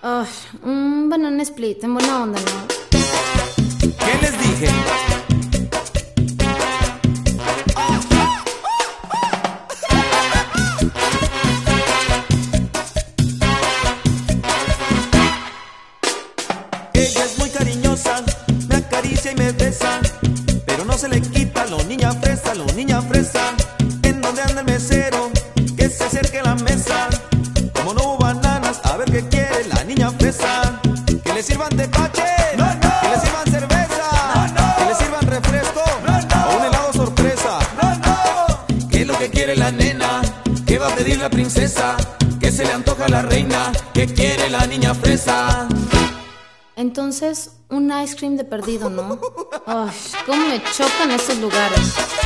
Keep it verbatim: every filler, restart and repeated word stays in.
Ay, un banana split, en buena onda, ¿no? ¿Qué les dije? Ella es muy cariñosa, me acaricia y me besa, pero no se le quita lo niña fresa, lo niña fresa. ¿En dónde anda el mesero? Que se acerque a la mesa. Como no hubo bananas, a ver qué quiere la niña fresa. Que le sirvan tepache, no, no. Que le sirvan cerveza, no, no. Que le sirvan refresco, no, no. O un helado sorpresa, no, no. ¿Qué es lo que quiere la nena? ¿Qué va a pedir la princesa? ¿Qué se le antoja a la reina? ¿Qué quiere la niña fresa? Entonces, un ice cream de perdido, ¿no? Ay, cómo me chocan estos lugares.